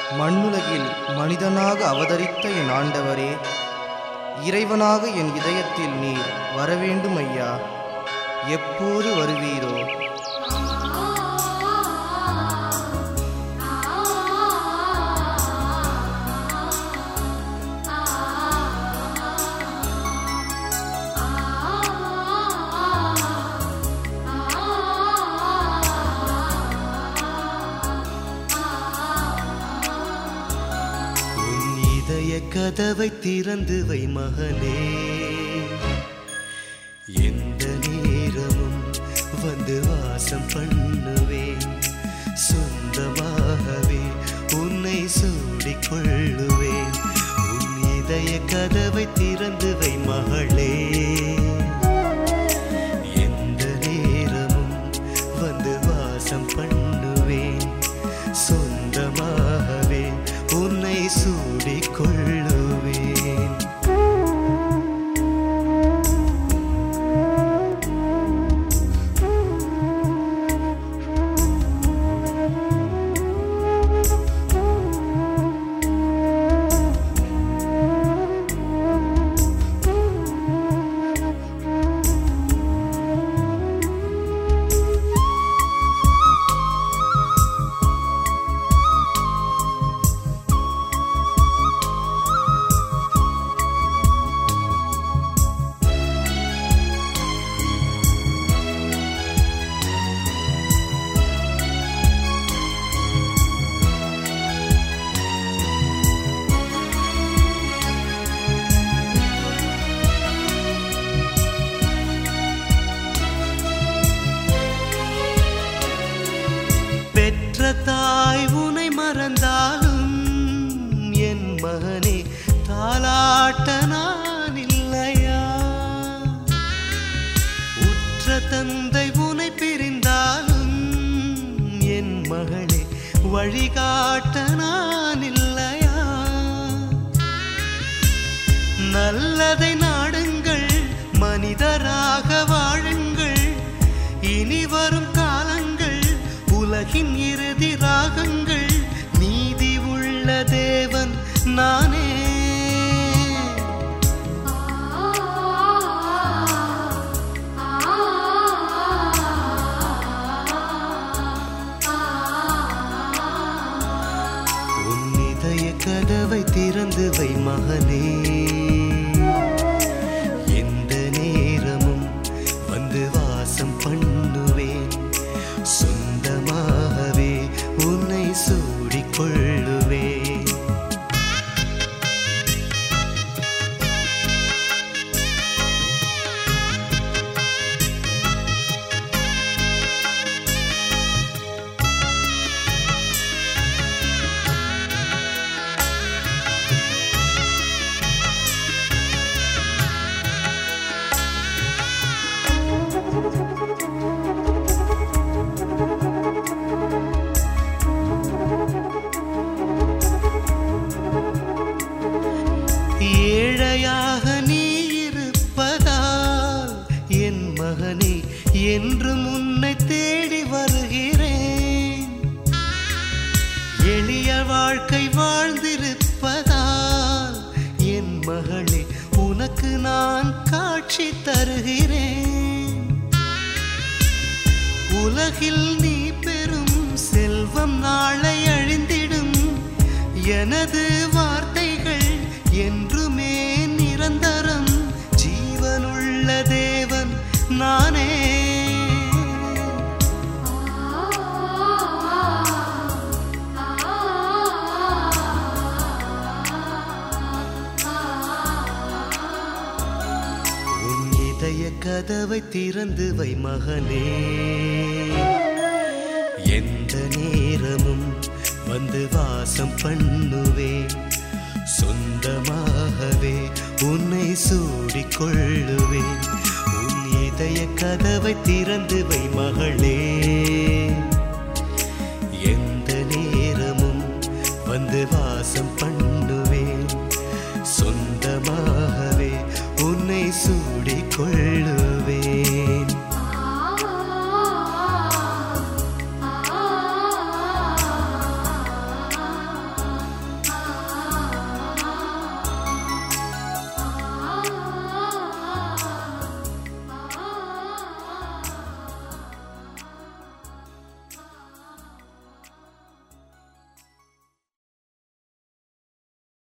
மண்ணுலகில் மனிதனாக அவதரித்த என் ஆண்டவரே, இறைவனாக என் இதயத்தில் நீர் வரவேண்டும் ஐயா. எப்போது வருவீரோ? கதவை திறந்து வை மகனே, எந்த நேரமும் வந்து வாசம் பண்ணுவேன். சொந்தமாகவே உன்னை சூடிக்கொள்ளுவேன். உன் இதய கதவை திறந்து வை மகளே, எந்த நேரமும் வந்து வாசம் பண்ணுவேன். சொந்தமாகவே உன்னை சூடிக்கொள்ளுவேன். தாய் உனை மறந்தாலும் என் மகனே தாலாட்ட நான் இல்லையா? உற்ற தந்தை உனை பிரிந்தாலும் என் மகளே வழிகாட்ட நான் இல்லையா? நல்லதை நாடுங்கள், மனிதராக வாழுங்கள். இனி வரும் காலங்கள் உலகின் இறுதி ராகங்கள். நீதி உள்ள தேவன் நானே. உன் இதய கதவை திறந்து வை மகனே, எந்த நேரமும் வந்து வாசம் பண்ணுவேன். சொந்தமாகவே உன்னை சூடிக்கொள்ளுவேன். ஏழையாக நீ இருப்பதால் என் மகனே என்றும் உன்னை தேடி வருகிறேன். எளிய வாழ்க்கை வாழ்ந்திருப்பதால் என் மகளே உனக்கு நான் காட்சி தருகிறேன். உலகில் நீ பெறும் செல்வம் நாளை அழிந்திடும். எனது வார்த்தைகள் என்றுமே நிரந்தரம். ஜீவனுள்ள தேவன் நானே. உன் இதய கதவை திறந்து வை மகனே, எந்த நேரமும் வந்து வாசம் பண்ணுவேன். சொந்தமாகவே உன்னை சூடிக்கொள்ளுவேன். உன் இதய கதவை திறந்து வை மகளே, என்